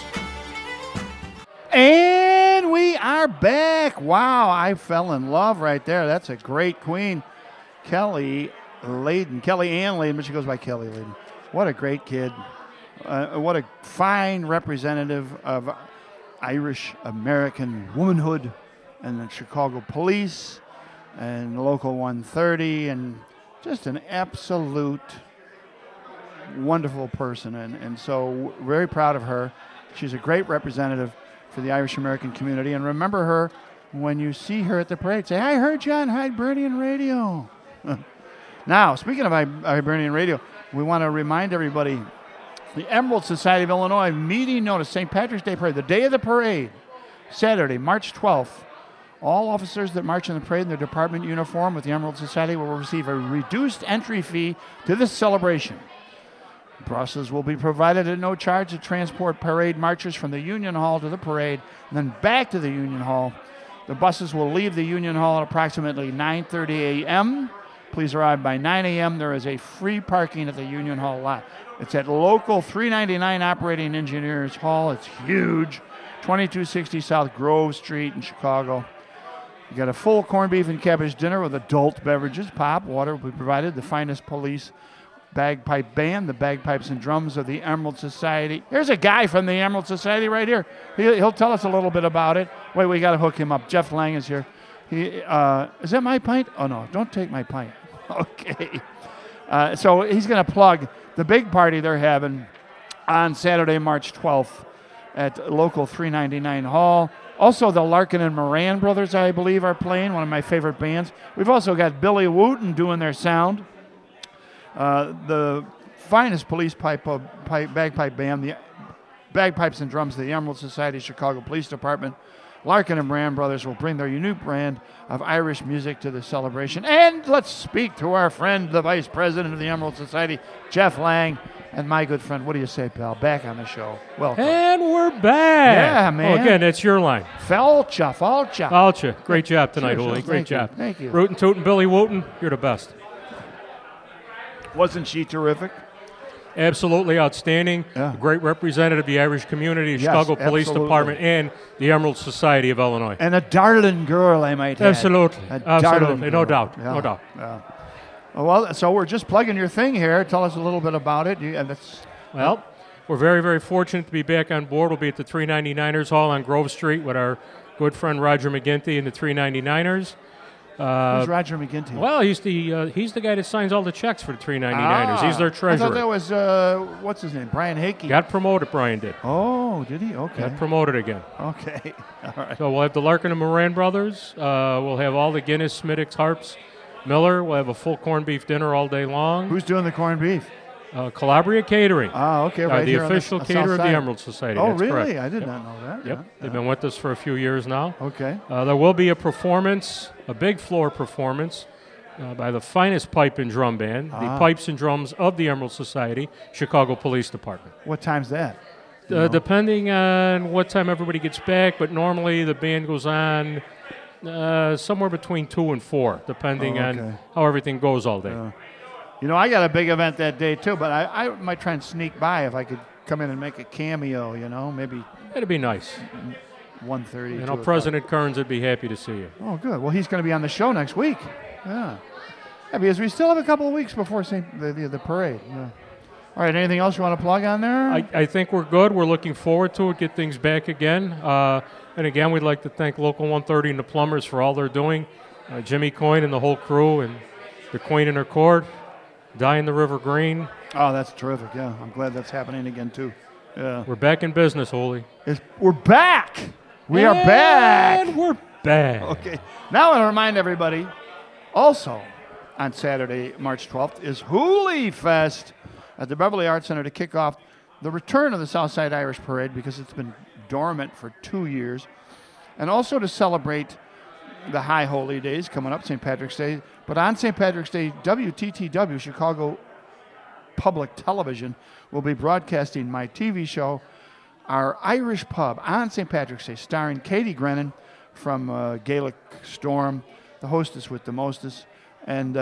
And we are back. Wow, I fell in love right there. That's a great queen. Kelly Ann Layden, but she goes by Kelly Layden. What a great kid. What a fine representative of Irish American womanhood and the Chicago police and Local 130, and just an absolute wonderful person. And so very proud of her. She's a great representative for the Irish American community. And remember her when you see her at the parade. Say, I heard you on Hibernian Radio. Now, speaking of Hibernian Radio, we want to remind everybody, the Emerald Society of Illinois meeting notice, St. Patrick's Day Parade, the day of the parade, Saturday, March 12th. All officers that march in the parade in their department uniform with the Emerald Society will receive a reduced entry fee to this celebration. Buses will be provided at no charge to transport parade marchers from the Union Hall to the parade and then back to the Union Hall. The buses will leave the Union Hall at approximately 9:30 a.m. Please arrive by 9 a.m. There is a free parking at the Union Hall lot. It's at Local 399 Operating Engineers Hall. It's huge. 2260 South Grove Street in Chicago. You got a full corned beef and cabbage dinner with adult beverages. Pop, water will be provided. The finest police bagpipe band, the bagpipes and drums of the Emerald Society. Here's a guy from the Emerald Society right here. He'll tell us a little bit about it. Wait, we got to hook him up. Jeff Lang is here. Is that my pint? Oh, no, don't take my pint. Okay. So he's going to plug the big party they're having on Saturday, March 12th at Local 399 Hall. Also, the Larkin and Moran brothers, I believe, are playing, one of my favorite bands. We've also got Billy Wooten doing their sound. The finest police bagpipe band, the bagpipes and drums of the Emerald Society Chicago Police Department. Larkin and Moran brothers will bring their unique brand of Irish music to the celebration. And let's speak to our friend, the Vice President of the Emerald Society, Jeff Lang, and my good friend. What do you say, pal? Back on the show. Welcome. And we're back. Yeah, man. Oh, again, that's your line. Falcha. Great job tonight, Cheers, Holy. Great job. Thank you. Rootin' Tootin' Billy Wooten, you're the best. Wasn't she terrific? Absolutely outstanding. Yeah. Great representative of the Irish community, the Chicago Police absolutely. Department, and the Emerald Society of Illinois. And a darling girl, I might add. Absolutely. Absolutely. No doubt. Yeah. No doubt. Yeah. Well, so we're just plugging your thing here. Tell us a little bit about it. Well, we're very, very fortunate to be back on board. We'll be at the 399ers Hall on Grove Street with our good friend Roger McGinty and the 399ers. Who's Roger McGinty? Well, he's the guy that signs all the checks for the 399ers. He's their I treasurer. thought that was, what's his name, Brian Hickey. Got promoted, Brian did. Oh, did he? Okay. Got promoted again. Okay. All right. So we'll have the Larkin and Moran brothers. We'll have all the Guinness, Smittix, Harps, Miller. We'll have a full corned beef dinner all day long. Who's doing the corned beef? Calabria Catering. Oh, okay. Right the here official on the caterer of south the side. Emerald Society. Oh, That's really? correct. I did Yep. not know that. Yep. Yeah. They've been with us for a few years now. Okay. There will be a performance, a big floor performance, by the finest pipe and drum band, the Pipes and Drums of the Emerald Society, Chicago Police Department. What time's that? Depending on what time everybody gets back, but normally the band goes on somewhere between 2 and 4, depending on how everything goes all day. You know, I got a big event that day, too, but I might try and sneak by if I could come in and make a cameo, you know, maybe It'd be nice. 1:30. You know, President Kearns would be happy to see you. Oh, good. Well, he's going to be on the show next week. Yeah. Because we still have a couple of weeks before the parade. Yeah. All right, anything else you want to plug on there? I think we're good. We're looking forward to it, get things back again. And again, we'd like to thank Local 130 and the Plumbers for all they're doing. Jimmy Coyne and the whole crew, and the Queen and her Court, Dyeing the River Green. Oh, that's terrific. Yeah, I'm glad that's happening again, too. Yeah. We're back in business, Holy. We're back. We are back. And we're back. Okay. Now I want to remind everybody, also on Saturday, March 12th, is Hooli Fest at the Beverly Arts Center to kick off the return of the Southside Irish Parade because it's been dormant for 2 years, and also to celebrate the High Holy Days coming up, St. Patrick's Day. But on St. Patrick's Day, WTTW, Chicago Public Television, will be broadcasting my TV show, Our Irish Pub, on St. Patrick's Day, starring Katie Grennan from Gaelic Storm, the hostess with the mostest. And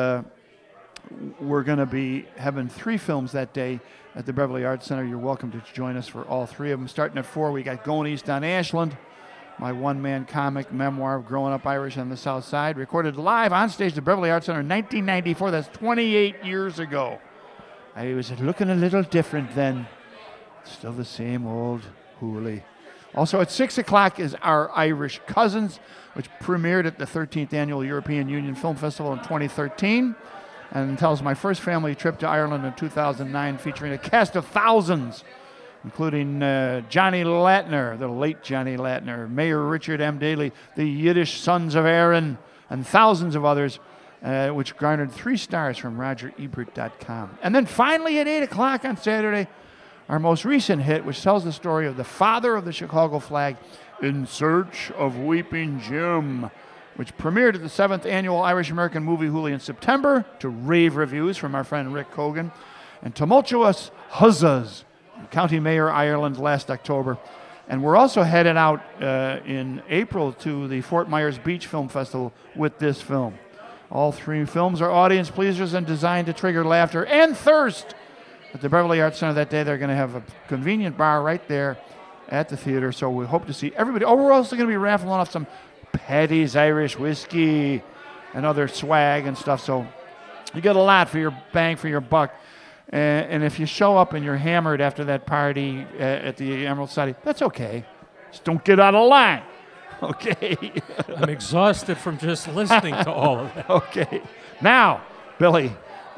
we're going to be having 3 films that day at the Beverly Arts Center. You're welcome to join us for all 3 of them. Starting at 4, we got Going East on Ashland, my one-man comic memoir of growing up Irish on the South Side, recorded live on stage at the Beverly Arts Center in 1994. That's 28 years ago. I was looking a little different then. Still the same old Hooli. Also at 6 o'clock is Our Irish Cousins, which premiered at the 13th Annual European Union Film Festival in 2013 and tells my first family trip to Ireland in 2009, featuring a cast of thousands, including Johnny Latner, the late Johnny Latner, Mayor Richard M. Daley, the Yiddish Sons of Aaron, and thousands of others, which garnered 3 stars from RogerEbert.com. And then finally at 8 o'clock on Saturday, our most recent hit, which tells the story of the father of the Chicago flag, In Search of Weeping Jim, which premiered at the 7th Annual Irish American Movie Hooli in September to rave reviews from our friend Rick Cogan, and tumultuous huzzas from County Mayor Ireland last October. And we're also headed out in April to the Fort Myers Beach Film Festival with this film. All 3 films are audience pleasers and designed to trigger laughter and thirst. At the Beverly Arts Center that day, they're going to have a convenient bar right there at the theater, so we hope to see everybody. Oh, we're also going to be raffling off some Paddy's Irish whiskey and other swag and stuff, so you get a lot for your bang for your buck. And if you show up and you're hammered after that party at the Emerald Society, that's okay. Just don't get out of line. Okay. I'm exhausted from just listening to all of that. Okay. Now, Billy,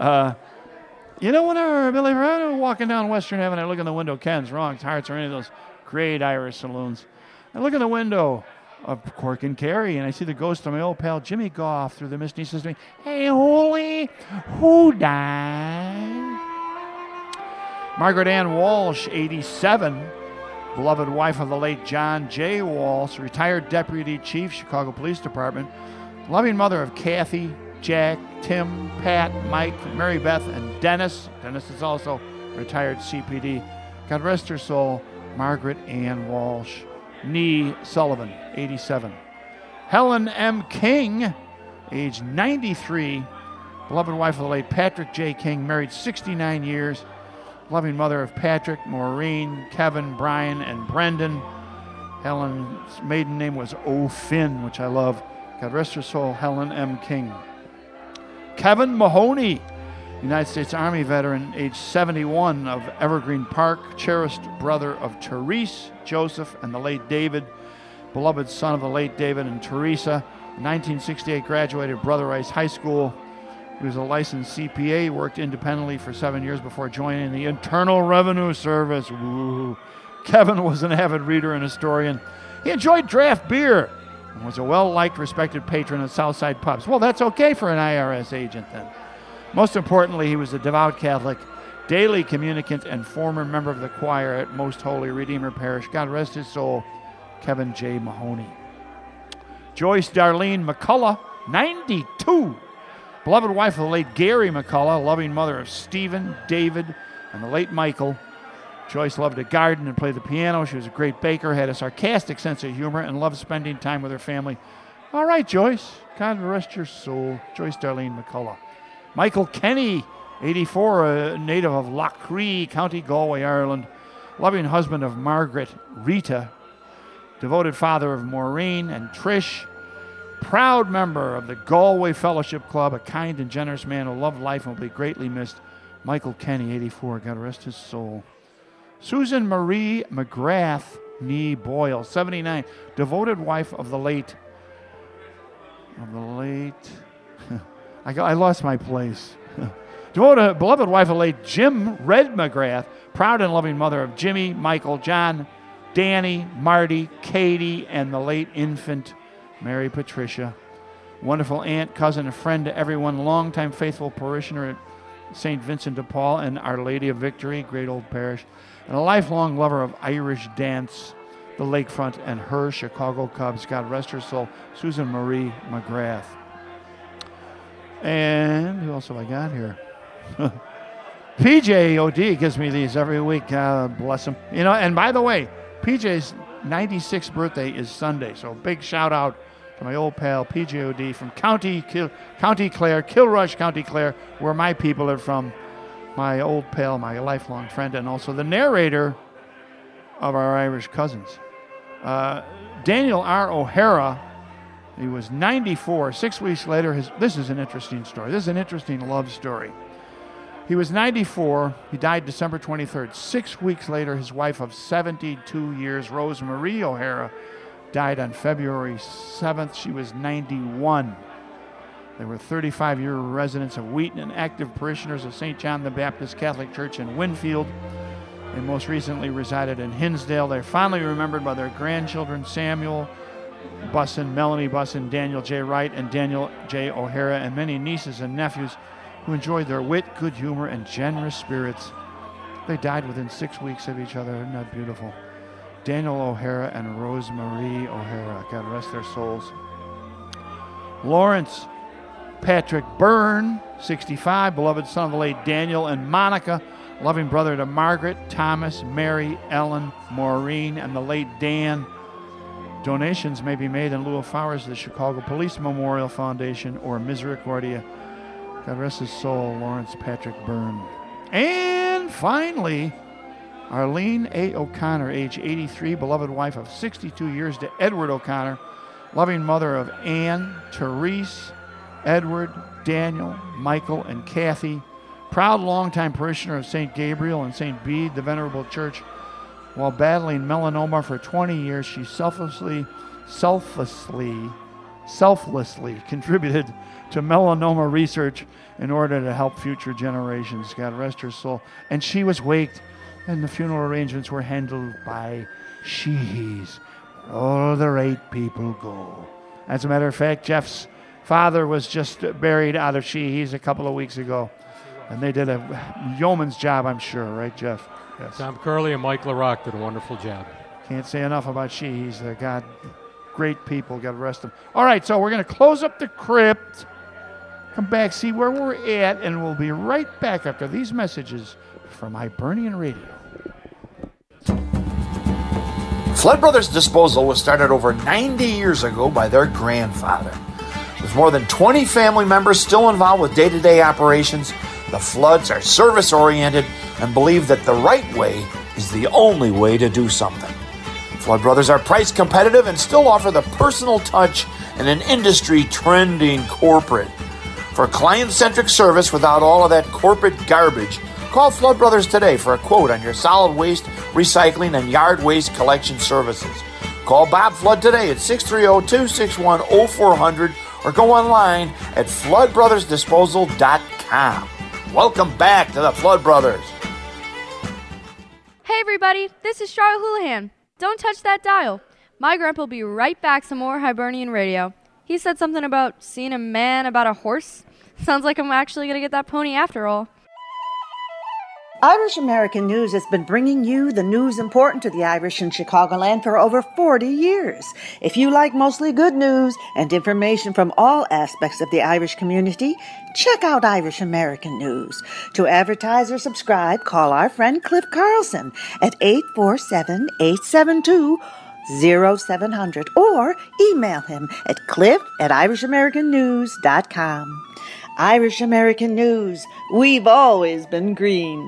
you know, whenever Billy, I'm walking down Western Avenue, I look in the window, Ken's, Wrongs, Hearts, or any of those great Irish saloons. I look in the window of Cork and Kerry, and I see the ghost of my old pal Jimmy Goff through the mist. And he says to me, "Hey, Holy, who died?" Margaret Ann Walsh, 87, beloved wife of the late John J. Walsh, retired Deputy Chief, Chicago Police Department, loving mother of Kathy, Jack, Tim, Pat, Mike, Mary Beth, and Dennis. Dennis is also retired CPD. God rest her soul, Margaret Ann Walsh. Nee Sullivan, 87. Helen M. King, age 93, beloved wife of the late Patrick J. King, married 69 years, loving mother of Patrick, Maureen, Kevin, Brian, and Brendan. Helen's maiden name was O'Finn, which I love. God rest her soul, Helen M. King. Kevin Mahoney, United States Army veteran, age 71, of Evergreen Park, cherished brother of Therese, Joseph, and the late David, beloved son of the late David and Teresa, In 1968, graduated Brother Rice High School. He was a licensed CPA, worked independently for 7 years before joining the Internal Revenue Service. Woo. Kevin was an avid reader and historian. He enjoyed draft beer and was a well-liked, respected patron of Southside pubs. Well, that's okay for an IRS agent then. Most importantly, he was a devout Catholic, daily communicant, and former member of the choir at Most Holy Redeemer Parish. God rest his soul, Kevin J. Mahoney. Joyce Darlene McCullough, 92. Beloved wife of the late Gary McCullough, loving mother of Stephen, David, and the late Michael. Joyce loved to garden and play the piano. She was a great baker, had a sarcastic sense of humor, and loved spending time with her family. All right, Joyce. God rest your soul. Joyce Darlene McCullough. Michael Kenny, 84, a native of Loughree, County Galway, Ireland. Loving husband of Margaret Rita. Devoted father of Maureen and Trish. Proud member of the Galway Fellowship Club, a kind and generous man who loved life and will be greatly missed. Michael Kenny, 84. God rest his soul. Susan Marie McGrath Nee Boyle, 79. Devoted wife of the late. I lost my place. Devoted, beloved wife of late Jim Red McGrath. Proud and loving mother of Jimmy, Michael, John, Danny, Marty, Katie, and the late infant Mary Patricia. Wonderful aunt, cousin, and friend to everyone. Longtime faithful parishioner at St. Vincent de Paul and Our Lady of Victory, great old parish. And a lifelong lover of Irish dance, the lakefront, and her Chicago Cubs. God rest her soul, Susan Marie McGrath. And who else have I got here? PJ OD gives me these every week. God bless him. You know, and by the way, PJ's 96th birthday is Sunday, so big shout out to my old pal PJ OD from County Clare, Kilrush, County Clare, where my people are from. My old pal, my lifelong friend, and also the narrator of our Irish cousins. Daniel R. O'Hara, he was 94. 6 weeks later, this is an interesting story. This is an interesting love story. He was 94. He died December 23rd. 6 weeks later, his wife of 72 years, Rose Marie O'Hara, died on February 7th. She was 91. They were 35-year residents of Wheaton and active parishioners of St. John the Baptist Catholic Church in Winfield. They most recently resided in Hinsdale. They're fondly remembered by their grandchildren, Samuel Bussin, Melanie Bussin, Daniel J. Wright, and Daniel J. O'Hara, and many nieces and nephews who enjoyed their wit, good humor, and generous spirits. They died within 6 weeks of each other. Isn't that beautiful? Daniel O'Hara and Rose Marie O'Hara. God rest their souls. Lawrence Patrick Byrne, 65, beloved son of the late Daniel and Monica, loving brother to Margaret, Thomas, Mary, Ellen, Maureen, and the late Dan. Donations may be made in lieu of flowers to the Chicago Police Memorial Foundation or Misericordia. God rest his soul, Lawrence Patrick Byrne. And finally, Arlene A. O'Connor, age 83, beloved wife of 62 years to Edward O'Connor, loving mother of Anne, Therese, Edward, Daniel, Michael, and Kathy. Proud longtime parishioner of St. Gabriel and St. Bede, the Venerable Church. While battling melanoma for 20 years, she selflessly contributed to melanoma research in order to help future generations. God rest her soul. And she was waked, and the funeral arrangements were handled by Sheehy's. All the right people go. As a matter of fact, Jeff's father was just buried out of Sheehy's a couple of weeks ago. And they did a yeoman's job, I'm sure. Right, Jeff? Yes. Tom Curley and Mike LaRock did a wonderful job. Can't say enough about Sheehy's. God, great people. God rest them. All right, so we're going to close up the crypt, come back, see where we're at, and we'll be right back after these messages from Hibernian Radio. Flood Brothers Disposal was started over 90 years ago by their grandfather. With more than 20 family members still involved with day-to-day operations, the Floods are service-oriented and believe that the right way is the only way to do something. Flood Brothers are price competitive and still offer the personal touch and an industry-trending corporate. For client-centric service without all of that corporate garbage, call Flood Brothers today for a quote on your solid waste, recycling, and yard waste collection services. Call Bob Flood today at 630-261-0400 or go online at floodbrothersdisposal.com. Welcome back to the Flood Brothers. Hey everybody, this is Charlotte Houlihan. Don't touch that dial. My grandpa will be right back some more Hibernian Radio. He said something about seeing a man about a horse. Sounds like I'm actually going to get that pony after all. Irish American News has been bringing you the news important to the Irish in Chicagoland for over 40 years. If you like mostly good news and information from all aspects of the Irish community, check out Irish American News. To advertise or subscribe, call our friend Cliff Carlson at 847-872-0700 or email him at cliff@irishamericannews.com. Irish American News, we've always been green.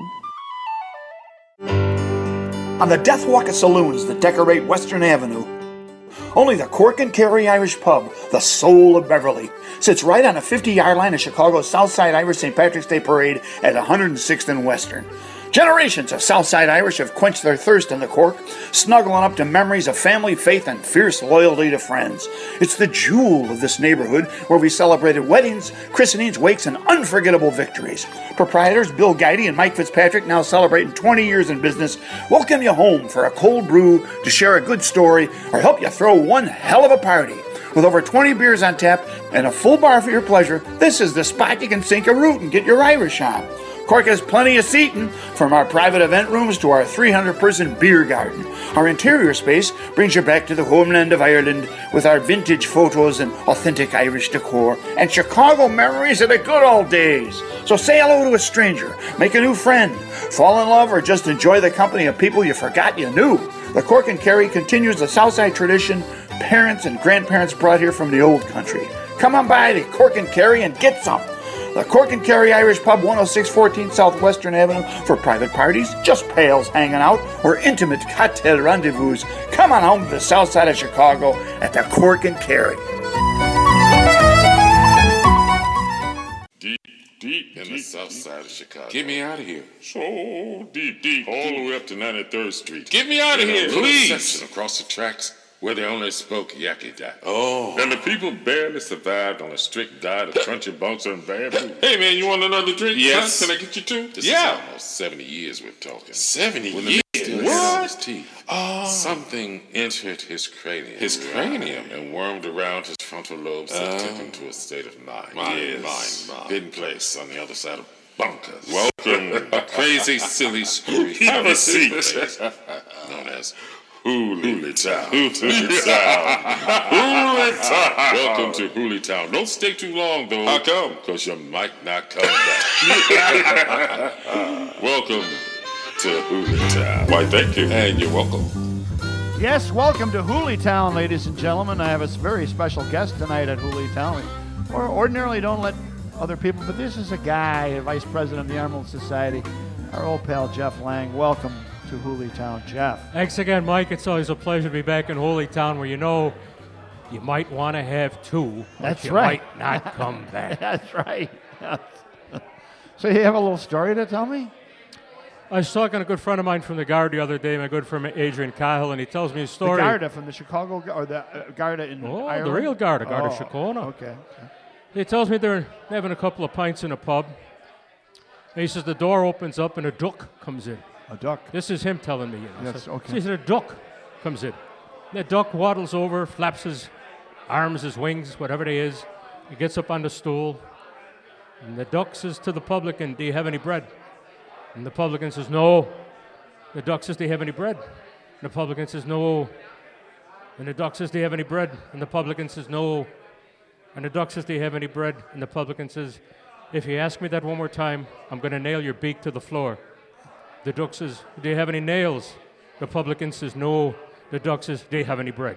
On the Death Walk of saloons that decorate Western Avenue, only the Cork and Kerry Irish Pub, the soul of Beverly, sits right on a 50-yard line of Chicago's Southside Irish St. Patrick's Day Parade at 106th and Western. Generations of Southside Irish have quenched their thirst in the Cork, snuggling up to memories of family, faith, and fierce loyalty to friends. It's the jewel of this neighborhood where we celebrated weddings, christenings, wakes, and unforgettable victories. Proprietors Bill Guidey and Mike Fitzpatrick, now celebrating 20 years in business, welcome you home for a cold brew, to share a good story, or help you throw one hell of a party. With over 20 beers on tap and a full bar for your pleasure, this is the spot you can sink a root and get your Irish on. Cork has plenty of seating, from our private event rooms to our 300-person beer garden. Our interior space brings you back to the homeland of Ireland with our vintage photos and authentic Irish decor and Chicago memories of the good old days. So say hello to a stranger, make a new friend, fall in love, or just enjoy the company of people you forgot you knew. The Cork and Kerry continues the Southside tradition parents and grandparents brought here from the old country. Come on by the Cork and Kerry and get some. The Cork and Kerry Irish Pub, 10614 South Western Avenue, for private parties, just pals hanging out, or intimate cocktail rendezvous. Come on home to the south side of Chicago at the Cork and Kerry. Deep in the south side of Chicago. Get me out of here. So deep. All the way up to 93rd Street. Get me out of here, please. Section across the tracks where they only spoke Yaki-Dak. Oh. And the people barely survived on a strict diet of crunchy bunker and bad food. Hey, man, you want another drink? Yes. Can I get you two? This is almost 70 years we're talking. 70 when years? What? His teeth. Oh. Something entered his cranium. His cranium? And wormed around his frontal lobes and took him to a state of mind. Mind. Hidden place on the other side of bunkers. Welcome. Crazy, silly, screwy. Have a seat. Known as Hooley Town. Welcome to Hooley Town. Don't stay too long, though. How come? Because you might not come back. Welcome to Hooley Town. Why, thank you. And you're welcome. Yes, welcome to Hooley Town, ladies and gentlemen. I have a very special guest tonight at Hooley Town. We ordinarily don't let other people, but this is a guy, a vice president of the Emerald Society, our old pal Jeff Lang. Welcome to Hooley Town, Jeff. Thanks again, Mike. It's always a pleasure to be back in Hooley Town, where you know you might want to have two, but That's you right. might not come back. That's right. So you have a little story to tell me? I was talking to a good friend of mine from the Guard the other day, my good friend Adrian Cahill, and he tells me a story. The Garda from the Chicago, or the Garda in Ireland? The real Garda, Garda Síochána. Okay. He tells me they're having a couple of pints in a pub, and he says the door opens up and a duck comes in. A duck? This is him telling me. Yes, okay. So he said a duck comes in. The duck waddles over, flaps his arms, his wings, whatever it is. He gets up on the stool, and the duck says to the publican, "Do you have any bread?" And the publican says, "No." The duck says, "Do you have any bread?" And the publican says, "No." And the duck says, "Do you have any bread?" And the publican says, "No." And the duck says, "Do you have any bread?" And the publican says, "If you ask me that one more time, I'm going to nail your beak to the floor." The duck says, "Do you have any nails?" The publican says, "No." The duck says, "Do you have any bread?"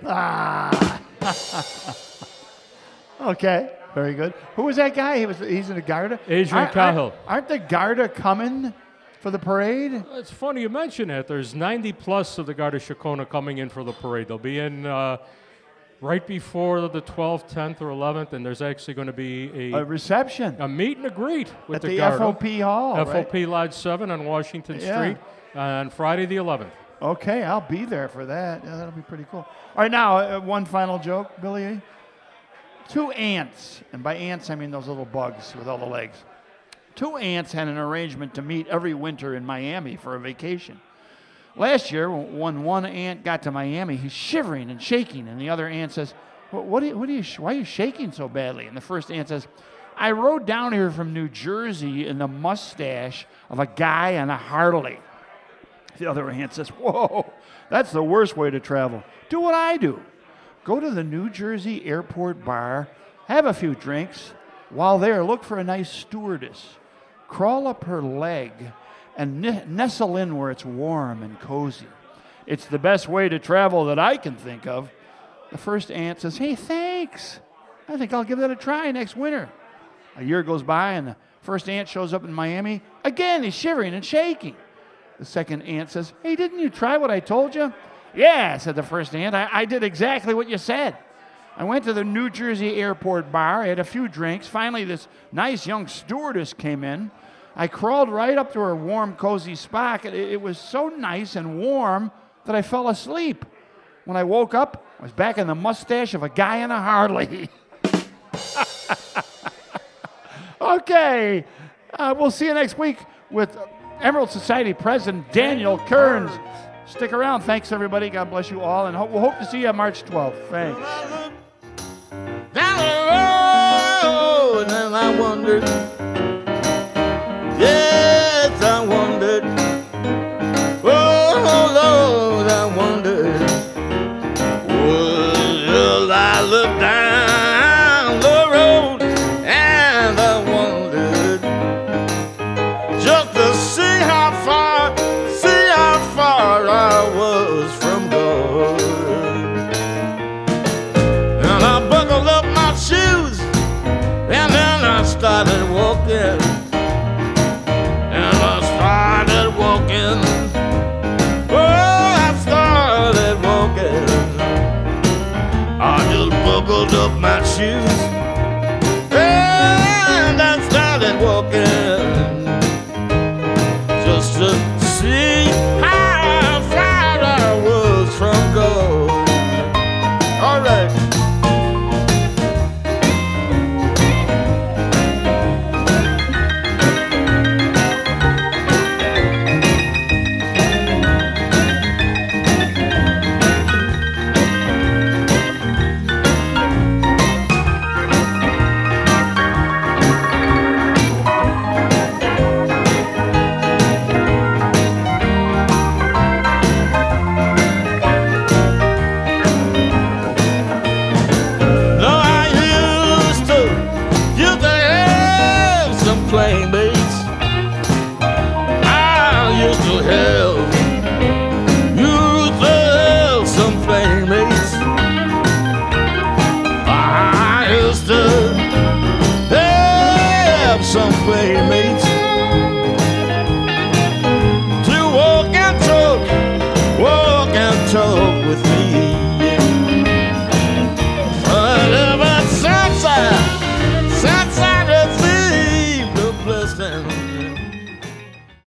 Okay, very good. Who was that guy? He's in the Garda? Adrian Cahill. Aren't the Garda coming for the parade? It's funny you mention that. There's 90 plus of the Garda Síochána coming in for the parade. They'll be in right before the 12th, 10th, or 11th, and there's actually going to be a reception, a meet and a greet with at the Garda. FOP Hall, FOP Lodge 7 on Washington Street on Friday the 11th. Okay, I'll be there for that. Yeah, that'll be pretty cool. All right, now, one final joke, Billy. 2 ants, and by ants I mean those little bugs with all the legs. 2 ants had an arrangement to meet every winter in Miami for a vacation. Last year, when one ant got to Miami, he's shivering and shaking, and the other ant says, why are you shaking so badly? And the first ant says, I rode down here from New Jersey in the mustache of a guy on a Harley. The other ant says, whoa, that's the worst way to travel. Do what I do. Go to the New Jersey airport bar, have a few drinks. While there, look for a nice stewardess. Crawl up her leg and nestle in where it's warm and cozy. It's the best way to travel that I can think of. The first ant says, hey, thanks. I think I'll give that a try next winter. A year goes by, and the first ant shows up in Miami. Again, he's shivering and shaking. The second ant says, hey, didn't you try what I told you? Yeah, said the first ant. I did exactly what you said. I went to the New Jersey airport bar. I had a few drinks. Finally, this nice young stewardess came in. I crawled right up to her warm, cozy spot. It was so nice and warm that I fell asleep. When I woke up, I was back in the mustache of a guy in a Harley. Okay, we'll see you next week with Emerald Society President Daniel Kearns. Stick around. Thanks, everybody. God bless you all, and we'll hope to see you on March 12th. Thanks. Down the road, and I wondered, yes, I wondered, oh, Lord, I wondered, will I look down the road, and I wondered, just to see how far I was from God. And I buckled up my shoes, and then I started walking. And I started walking. Oh, I started walking. I just buckled up my shoes, and I started walking. Just to see how far I was from God. All right. Playmates, I used to have some playmates. I used to have some playmates.